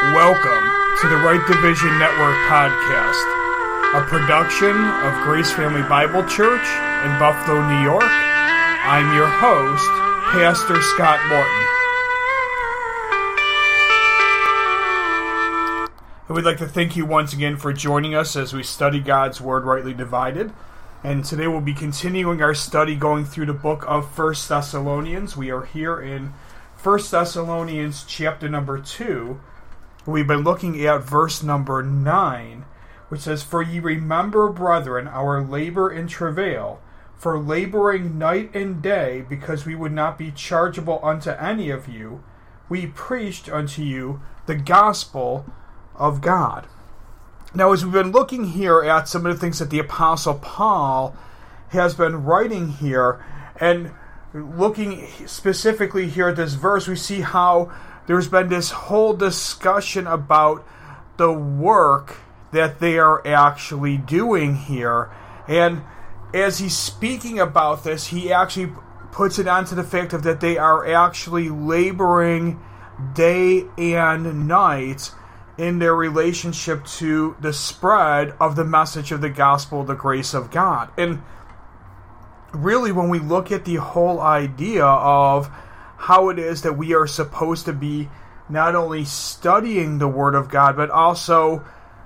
Welcome to the Right Division Network podcast, a production of Grace Family Bible Church in Buffalo, New York. I'm your host, Pastor Scott Morton. And we'd like to thank you once again for joining us as we study God's Word rightly divided. And today we'll be continuing our study going through the book of 1 Thessalonians. We are here in 1 Thessalonians chapter number 2. We've been looking at verse number 9, which says, "For ye remember, brethren, our labor and travail, for laboring night and day, because we would not be chargeable unto any of you, we preached unto you the gospel of God." Now, as we've been looking here at some of the things that the Apostle Paul has been writing here, and looking specifically here at this verse, we see how there's been this whole discussion about the work that they are actually doing here. And as he's speaking about this, he actually puts it onto the fact of that they are actually laboring day and night in their relationship to the spread of the message of the gospel, the grace of God. And really, when we look at the whole idea of how it is that we are supposed to be not only studying the Word of God, but also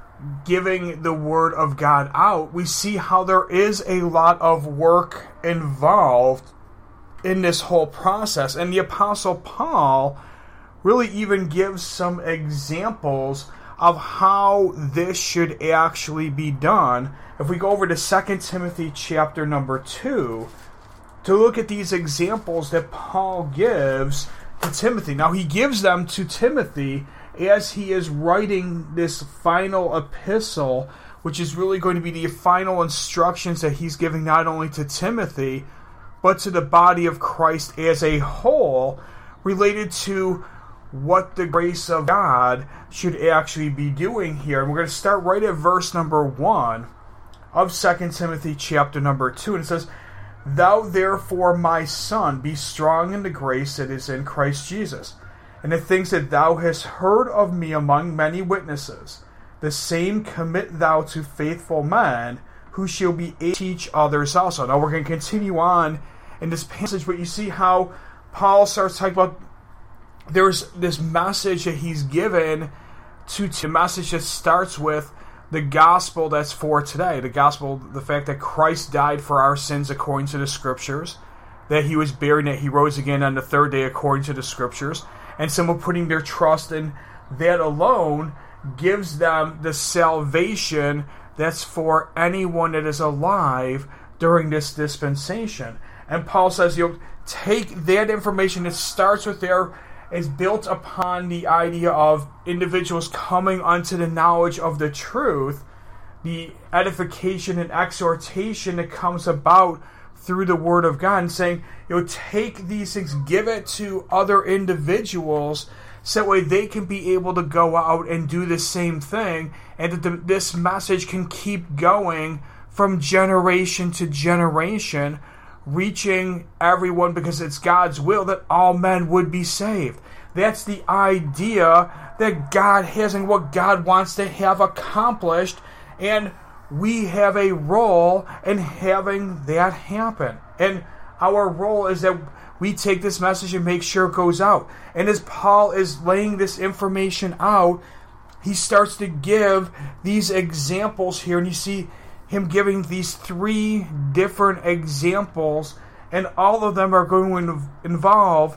giving the Word of God out, we see how there is a lot of work involved in this whole process. And the Apostle Paul really even gives some examples of how this should actually be done. If we go over to 2 Timothy chapter number 2, to look at these examples that Paul gives to Timothy. Now, he gives them to Timothy as he is writing this final epistle, which is really going to be the final instructions that he's giving not only to Timothy, but to the body of Christ as a whole, related to what the grace of God should actually be doing here. And we're going to start right at verse number 1 of 2 Timothy chapter number 2. And it says, "Thou therefore, my son, be strong in the grace that is in Christ Jesus. And the things that thou hast heard of me among many witnesses, the same commit thou to faithful men, who shall be able to teach others also." Now we're going to continue on in this passage, but you see how Paul starts talking about there's this message that he's given to the message that starts with the gospel that's for today. The gospel, the fact that Christ died for our sins according to the Scriptures, that he was buried, that he rose again on the third day according to the Scriptures, and someone putting their trust in that alone gives them the salvation that's for anyone that is alive during this dispensation. And Paul says, take that information that starts with there, is built upon the idea of individuals coming unto the knowledge of the truth, the edification and exhortation that comes about through the Word of God, and saying, take these things, give it to other individuals, so that way they can be able to go out and do the same thing, and that this message can keep going from generation to generation, reaching everyone, because it's God's will that all men would be saved. That's the idea that God has and what God wants to have accomplished, and we have a role in having that happen. And our role is that we take this message and make sure it goes out. And as Paul is laying this information out, he starts to give these examples here, and you see him giving these 3 different examples, and all of them are going to involve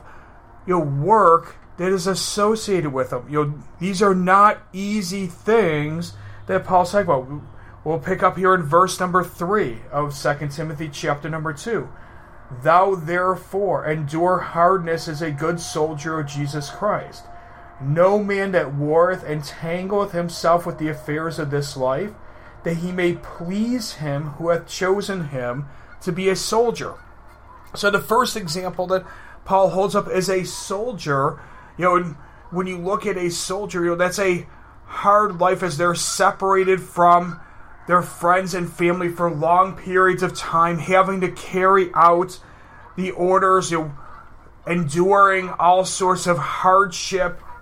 work that is associated with them. These are not easy things that Paul's talking about. We'll pick up here in verse number 3 of 2 Timothy chapter number 2. "Thou therefore endure hardness as a good soldier of Jesus Christ. No man that warreth entangleth himself with the affairs of this life, that he may please him who hath chosen him to be a soldier." So the first example that Paul holds up is a soldier. When you look at a soldier, that's a hard life, as they're separated from their friends and family for long periods of time, having to carry out the orders, enduring all sorts of hardship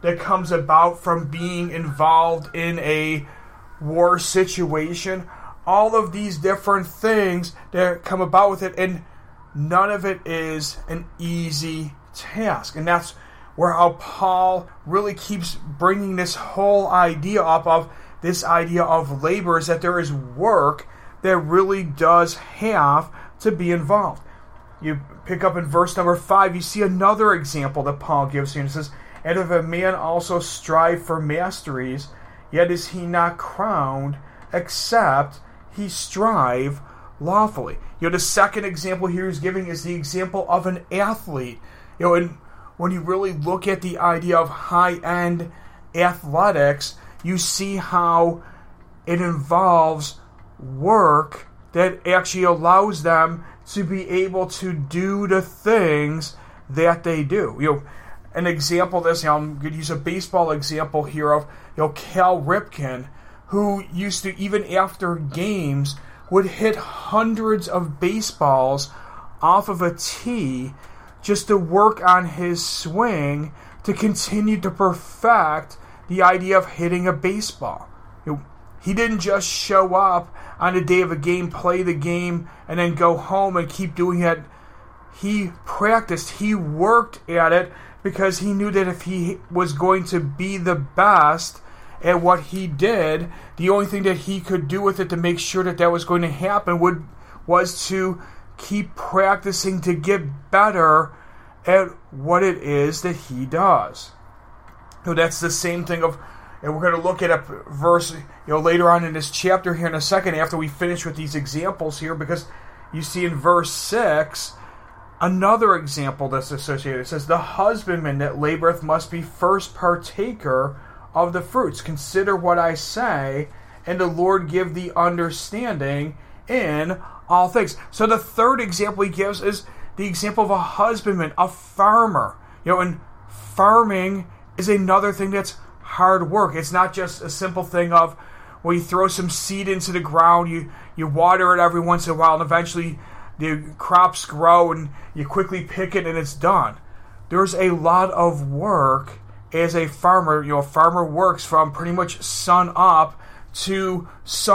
that comes about from being involved in a war situation, all of these different things that come about with it, and none of it is an easy task. And that's where how Paul really keeps bringing this whole idea up of this idea of labor, is that there is work that really does have to be involved. You pick up in verse number 5, you see another example that Paul gives here, and it says, "And if a man also strive for masteries, yet is he not crowned, except he strive lawfully." The second example here he's giving is the example of an athlete. And when you really look at the idea of high-end athletics, you see how it involves work that actually allows them to be able to do the things that they do. An example of this, I'm going to use a baseball example here of Cal Ripken, who used to, even after games, would hit hundreds of baseballs off of a tee just to work on his swing to continue to perfect the idea of hitting a baseball. He didn't just show up on the day of a game, play the game, and then go home and keep doing it. He practiced, he worked at it, because he knew that if he was going to be the best at what he did, the only thing that he could do with it to make sure that that was going to happen was to keep practicing to get better at what it is that he does. That's the same thing of, and we're going to look at a verse later on in this chapter here in a second after we finish with these examples here, because you see in verse 6 another example that's associated. It says, "The husbandman that laboreth must be first partaker of the fruits. Consider what I say, and the Lord give thee understanding in all things." So the third example he gives is the example of a husbandman, a farmer. And farming is another thing that's hard work. It's not just a simple thing of, you throw some seed into the ground, you water it every once in a while, and eventually the crops grow and you quickly pick it and it's done. There's a lot of work as a farmer. A farmer works from pretty much sun up to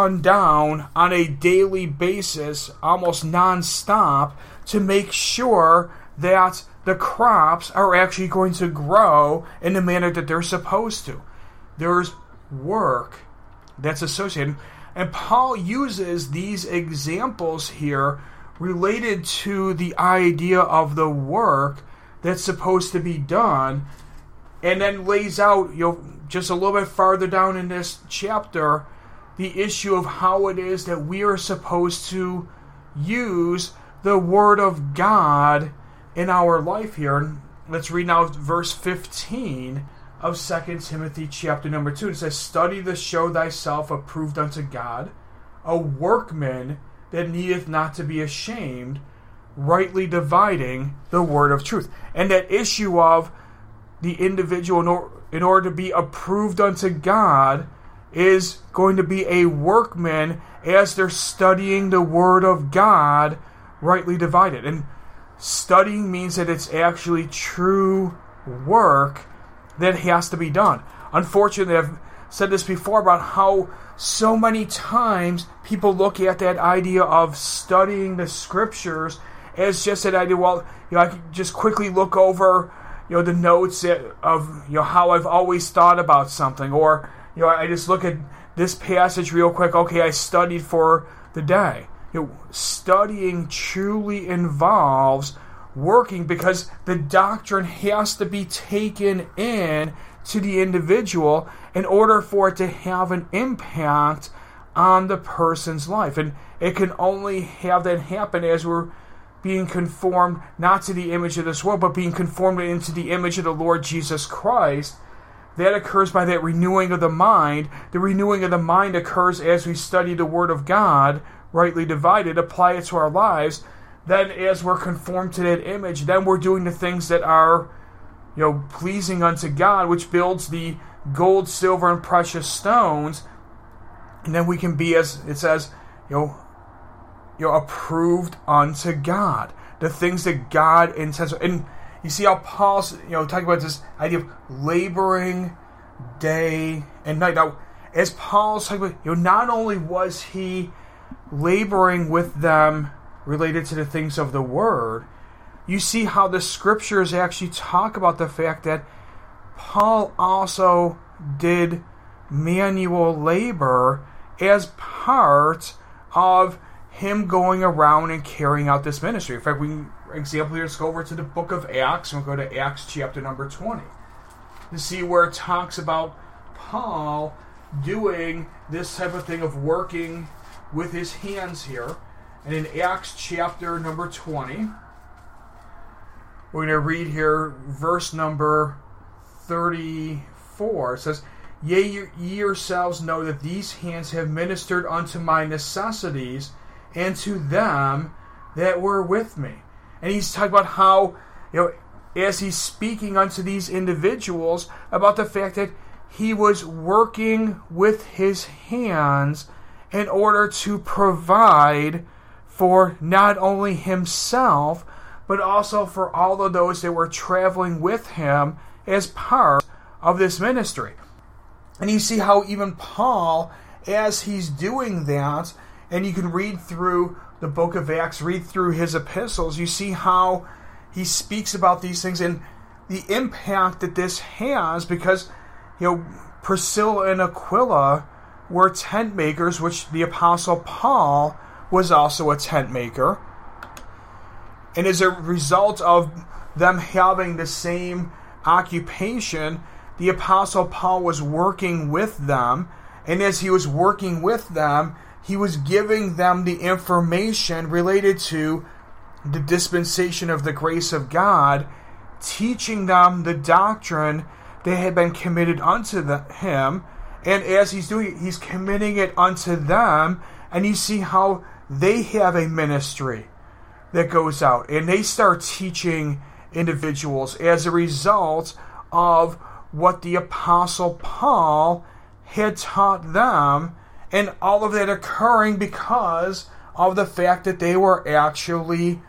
sundown on a daily basis, almost non-stop, to make sure that the crops are actually going to grow in the manner that they're supposed to. There's work that's associated. And Paul uses these examples here related to the idea of the work that's supposed to be done, and then lays out, just a little bit farther down in this chapter, the issue of how it is that we are supposed to use the Word of God in our life here. Let's read now verse 15 of 2 Timothy chapter number 2. It says, "Study to show thyself approved unto God, a workman that needeth not to be ashamed, rightly dividing the word of truth." And that issue of the individual, in order to be approved unto God, is going to be a workman as they're studying the Word of God, rightly divided. And studying means that it's actually true work that has to be done. Unfortunately, I've said this before about how so many times people look at that idea of studying the Scriptures as just that idea, I can just quickly look over, the notes of, how I've always thought about something, or, I just look at this passage real quick, okay, I studied for the day. Studying truly involves working, because the doctrine has to be taken in to the individual in order for it to have an impact on the person's life. And it can only have that happen as we're being conformed not to the image of this world, but being conformed into the image of the Lord Jesus Christ. That occurs by that renewing of the mind. The renewing of the mind occurs as we study the Word of God, rightly divided, apply it to our lives. Then as we're conformed to that image, then we're doing the things that are, pleasing unto God, which builds the gold, silver, and precious stones. And then we can be, as it says, approved unto God. The things that God intends. And you see how Paul's, talking about this idea of laboring day and night. Now, as Paul's talking about, not only was he laboring with them related to the things of the Word, you see how the Scriptures actually talk about the fact that Paul also did manual labor as part of him going around and carrying out this ministry. In fact, example here, let's go over to the book of Acts, and we'll go to Acts chapter number 20 to see where it talks about Paul doing this type of thing of working with his hands here. And in Acts chapter number 20, we're going to read here verse number 34. It says, Yea, ye yourselves know that these hands have ministered unto my necessities and to them that were with me. And he's talking about how, as he's speaking unto these individuals about the fact that he was working with his hands in order to provide for not only himself, but also for all of those that were traveling with him as part of this ministry. And you see how even Paul, as he's doing that, and you can read through the book of Acts, read through his epistles, you see how he speaks about these things and the impact that this has, because, Priscilla and Aquila were tent makers, which the Apostle Paul was also a tent maker. And as a result of them having the same occupation, the Apostle Paul was working with them. And as he was working with them, he was giving them the information related to the dispensation of the grace of God, teaching them the doctrine that had been committed unto him. And as he's doing it, he's committing it unto them. And you see how they have a ministry that goes out. And they start teaching individuals as a result of what the Apostle Paul had taught them. And all of that occurring because of the fact that they were actually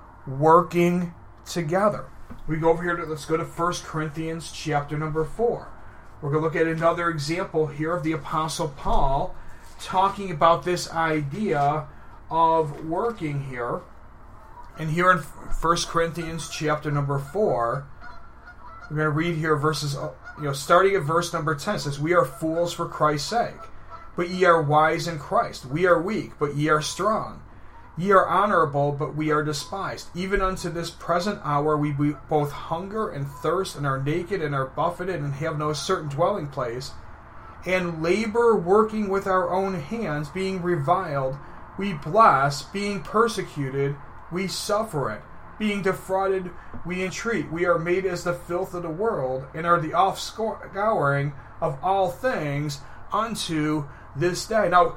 working together. We go over here let's go to 1 Corinthians chapter number 4. We're going to look at another example here of the Apostle Paul talking about this idea of working here. And here in 1 Corinthians chapter number 4, we're going to read here verses, starting at verse number 10. It says, We are fools for Christ's sake, but ye are wise in Christ. We are weak, but ye are strong. Ye are honorable, but we are despised. Even unto this present hour we both hunger and thirst, and are naked, and are buffeted, and have no certain dwelling place, and labor working with our own hands, being reviled, we bless, being persecuted, we suffer it. Being defrauded, we entreat. We are made as the filth of the world, and are the offscouring of all things unto this day. Now,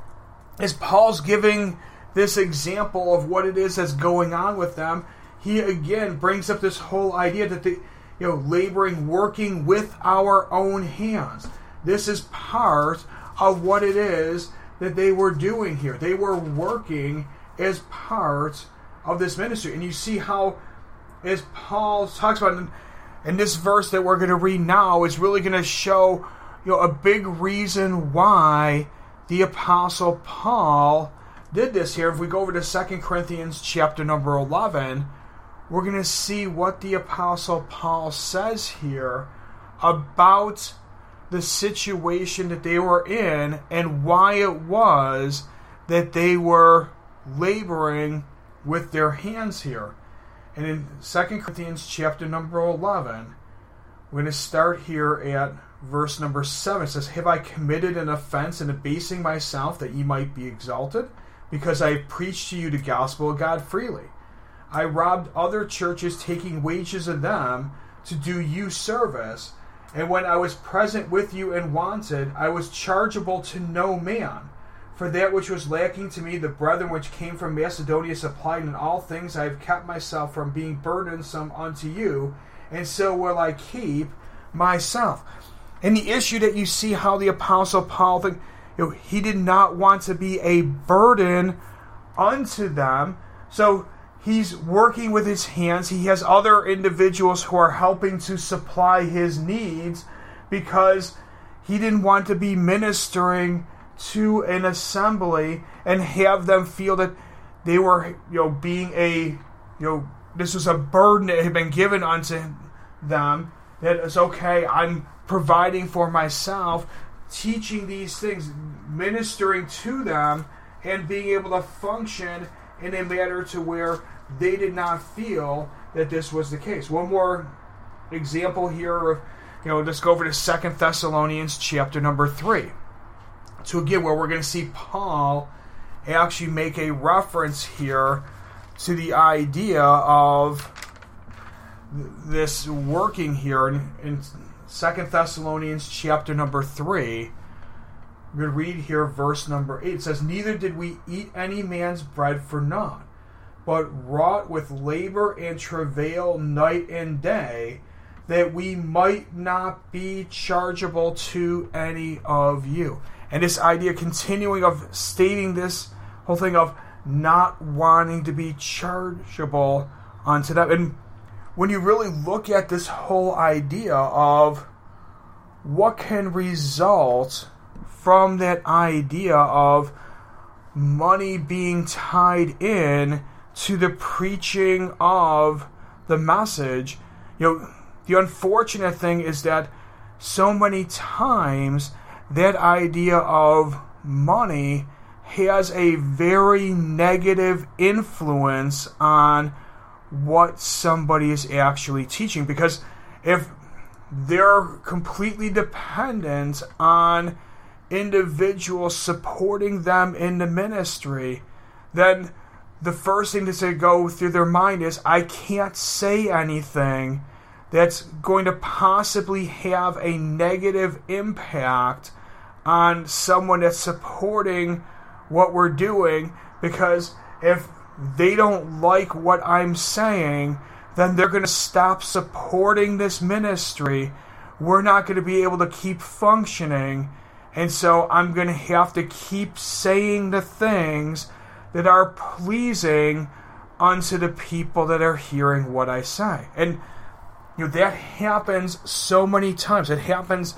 as Paul's giving this example of what it is that's going on with them, he again brings up this whole idea that they, laboring, working with our own hands. This is part of what it is that they were doing here. They were working as part of this ministry. And you see how, as Paul talks about in this verse that we're going to read now, is really going to show a big reason why the Apostle Paul did this here. If we go over to 2 Corinthians chapter number 11, we're going to see what the Apostle Paul says here about the situation that they were in and why it was that they were laboring with their hands here. And in 2 Corinthians chapter number 11, we're going to start here at verse number 7. It says, Have I committed an offense in abasing myself that ye might be exalted? Because I have preached to you the gospel of God freely. I robbed other churches, taking wages of them to do you service. And when I was present with you and wanted, I was chargeable to no man. For that which was lacking to me, the brethren which came from Macedonia supplied. In all things I have kept myself from being burdensome unto you, and so will I keep myself. And the issue that you see how the Apostle Paul thinks, he did not want to be a burden unto them. So he's working with his hands. He has other individuals who are helping to supply his needs because he didn't want to be ministering to an assembly and have them feel that they were, being this was a burden that had been given unto them, that it's okay, I'm providing for myself, teaching these things, ministering to them, and being able to function in a manner to where they did not feel that this was the case. One more example here, let's go over to 2 Thessalonians chapter number 3. So again, where we're going to see Paul actually make a reference here to the idea of this working here in 2 Thessalonians chapter number 3. We're going to read here verse number 8. It says, "Neither did we eat any man's bread for naught, but wrought with labor and travail night and day, that we might not be chargeable to any of you." And this idea continuing of stating this whole thing of not wanting to be chargeable unto them. And when you really look at this whole idea of what can result from that idea of money being tied in to the preaching of the message, the unfortunate thing is that so many times that idea of money has a very negative influence on what somebody is actually teaching. Because if they're completely dependent on individuals supporting them in the ministry, then the first thing that's going to go through their mind is, I can't say anything that's going to possibly have a negative impact on someone that's supporting what we're doing, because if they don't like what I'm saying, then they're going to stop supporting this ministry. We're not going to be able to keep functioning, and so I'm going to have to keep saying the things that are pleasing unto the people that are hearing what I say. And that happens so many times. It happens,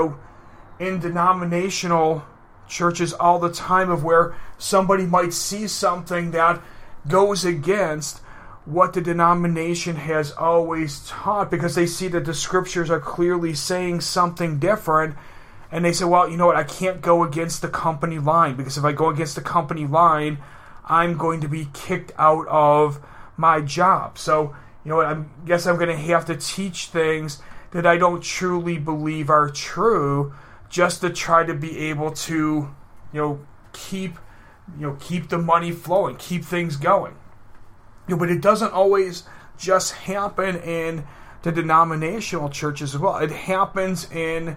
in denominational churches all the time, of where somebody might see something that goes against what the denomination has always taught, because they see that the scriptures are clearly saying something different, and they say, well, you know what, I can't go against the company line, because if I go against the company line, I'm going to be kicked out of my job. So, I guess I'm going to have to teach things that I don't truly believe are true, just to try to be able to, keep the money flowing, keep things going. But it doesn't always just happen in the denominational churches as well. It happens in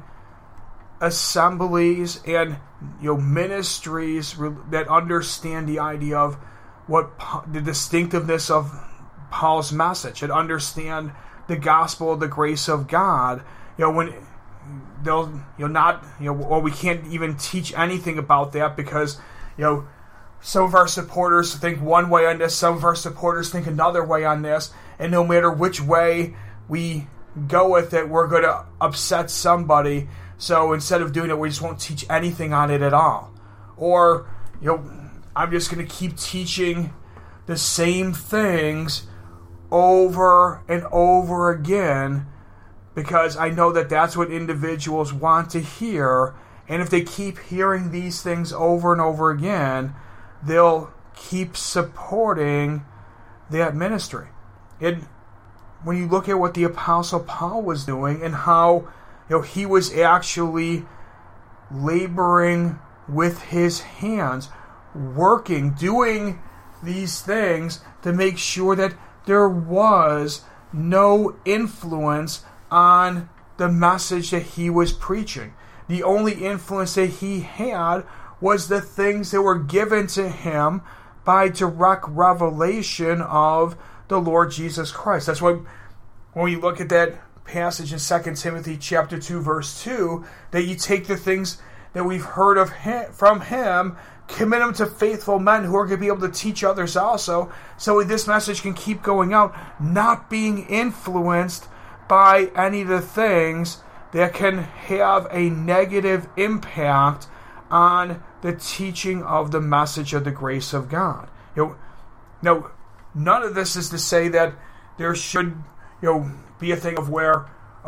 assemblies and ministries that understand the idea of what the distinctiveness of Paul's message, and understand the gospel of the grace of God. When they'll not we can't even teach anything about that, because some of our supporters think one way on this, some of our supporters think another way on this, and no matter which way we go with it, we're going to upset somebody. So instead of doing it, we just won't teach anything on it at all. Or, I'm just going to keep teaching the same things over and over again, because I know that that's what individuals want to hear. And if they keep hearing these things over and over again, they'll keep supporting that ministry. And when you look at what the Apostle Paul was doing, and how he was actually laboring with his hands, working, doing these things to make sure that there was no influence on the message that he was preaching. The only influence that he had was the things that were given to him by direct revelation of the Lord Jesus Christ. That's why when you look at that passage in 2 Timothy chapter 2, verse 2, that you take the things that we've heard of from him, commit them to faithful men who are going to be able to teach others also, so this message can keep going out, not being influenced by any of the things that can have a negative impact on the teaching of the message of the grace of God. Now, none of this is to say that there should, be a thing of where,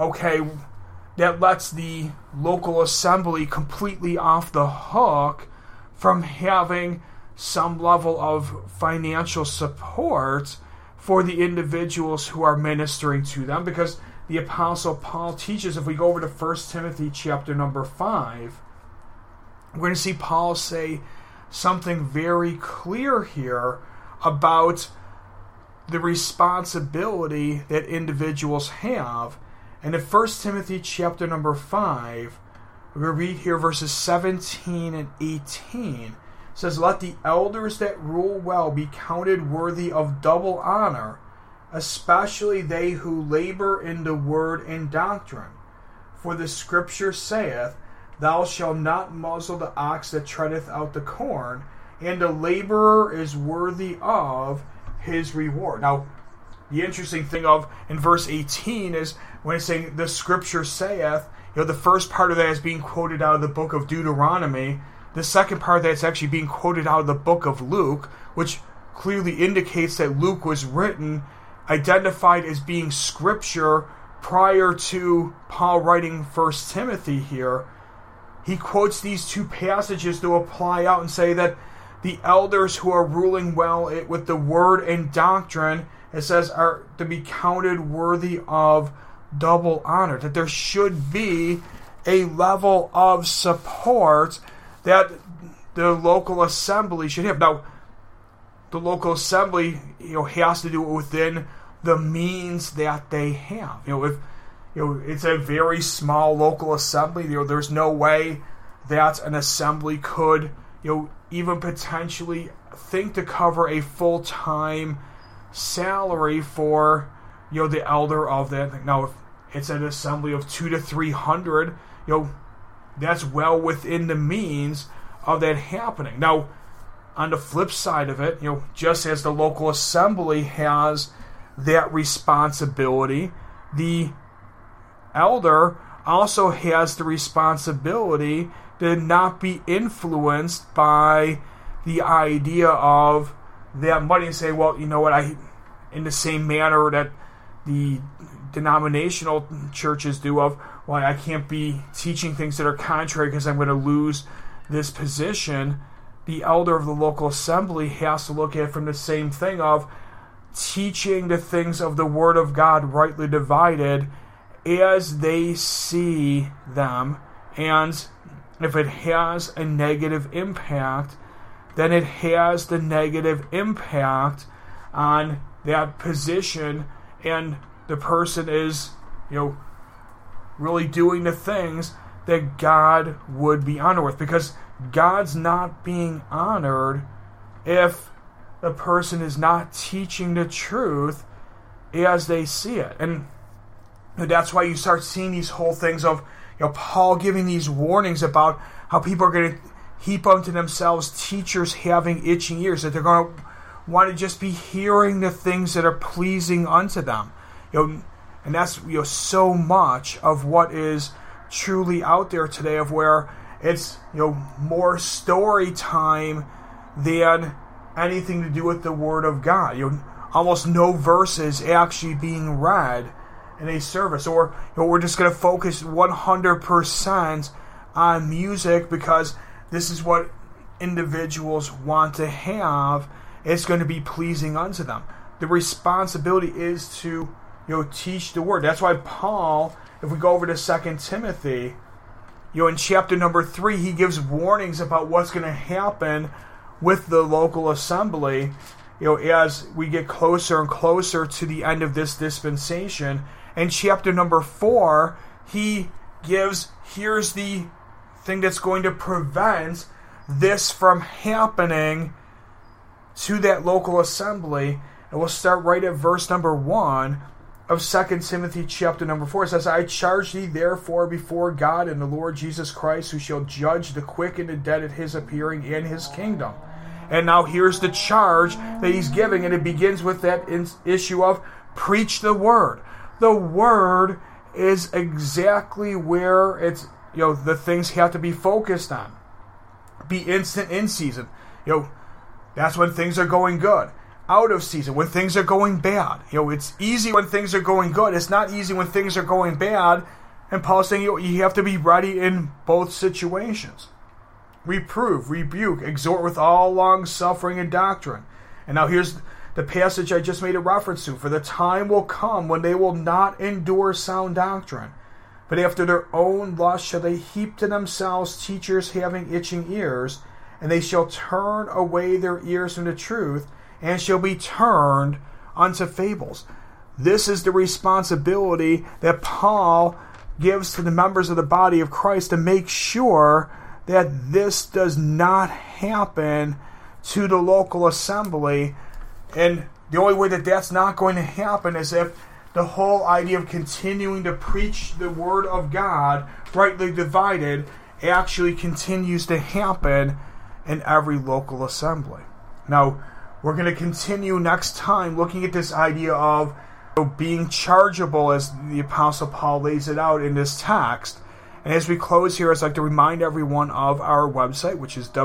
that lets the local assembly completely off the hook from having some level of financial support for the individuals who are ministering to them, because the Apostle Paul teaches, if we go over to 1 Timothy chapter number 5, we're going to see Paul say something very clear here about the responsibility that individuals have. And in 1 Timothy chapter number 5, we're going to read here verses 17 and 18. It says, "Let the elders that rule well be counted worthy of double honor, especially they who labor in the word and doctrine. For the scripture saith, Thou shalt not muzzle the ox that treadeth out the corn, and the laborer is worthy of his reward." Now, the interesting thing in verse 18 is when it's saying the scripture saith, the first part of that is being quoted out of the book of Deuteronomy. The second part of that is actually being quoted out of the book of Luke, which clearly indicates that Luke was written, identified as being scripture prior to Paul writing 1 Timothy here. He quotes these two passages to apply out and say that the elders who are ruling well with the word and doctrine, it says, are to be counted worthy of double honor. That there should be a level of support that the local assembly should have. Now, the local assembly, has to do it within the means that they have. If it's a very small local assembly, there's no way that an assembly could, even potentially think to cover a full-time salary for, the elder of that. Now, if it's an assembly of 200 to 300, that's well within the means of that happening. Now, on the flip side of it, just as the local assembly has that responsibility, the elder also has the responsibility to not be influenced by the idea of that money and say, well, you know what, in the same manner that the denominational churches do of, well, I can't be teaching things that are contrary because I'm going to lose this position. The elder of the local assembly has to look at it from the same thing of teaching the things of the Word of God rightly divided as they see them, and if it has a negative impact, then it has the negative impact on that position, and the person is, really doing the things that God would be honored with, because God's not being honored if the person is not teaching the truth as they see it. And that's why you start seeing these whole things of Paul giving these warnings about how people are going to heap unto themselves teachers having itching ears, that they're going to want to just be hearing the things that are pleasing unto them. And that's so much of what is truly out there today, of where it's more story time than anything to do with the Word of God. Almost no verses actually being read in a service, or we're just going to focus 100% on music because this is what individuals want to have. It's going to be pleasing unto them. The responsibility is to teach the Word. That's why Paul, if we go over to 2 Timothy, in chapter number 3, he gives warnings about what's going to happen with the local assembly, as we get closer and closer to the end of this dispensation. In chapter number 4, he gives, here's the thing that's going to prevent this from happening to that local assembly. And we'll start right at verse number 1. of 2 Timothy chapter number 4. It says, I charge thee therefore before God and the Lord Jesus Christ, who shall judge the quick and the dead at his appearing in his kingdom. And now here's the charge that he's giving, and it begins with that issue of preach the word. The word is exactly where it's, the things have to be focused on. Be instant in season. That's when things are going good. Out of season, when things are going bad. It's easy when things are going good. It's not easy when things are going bad. And Paul's saying you have to be ready in both situations. Reprove, rebuke, exhort with all long suffering and doctrine. And now here's the passage I just made a reference to. For the time will come when they will not endure sound doctrine, but after their own lust shall they heap to themselves teachers having itching ears, and they shall turn away their ears from the truth, and shall be turned unto fables. This is the responsibility that Paul gives to the members of the body of Christ to make sure that this does not happen to the local assembly. And the only way that that's not going to happen is if the whole idea of continuing to preach the word of God, rightly divided, actually continues to happen in every local assembly. Now, we're going to continue next time looking at this idea of being chargeable as the Apostle Paul lays it out in this text. And as we close here, I'd like to remind everyone of our website, which is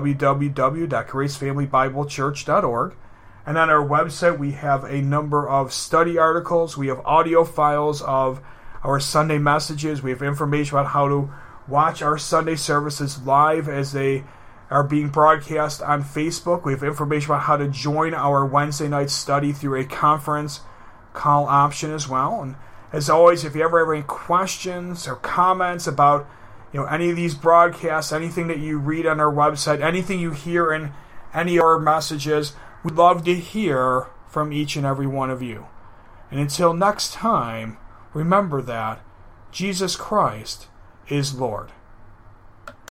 www.gracefamilybiblechurch.org. And on our website, we have a number of study articles. We have audio files of our Sunday messages. We have information about how to watch our Sunday services live as they are being broadcast on Facebook. We have information about how to join our Wednesday night study through a conference call option as well. And as always, if you ever have any questions or comments about any of these broadcasts, anything that you read on our website, anything you hear in any of our messages, we'd love to hear from each and every one of you. And until next time, remember that Jesus Christ is Lord.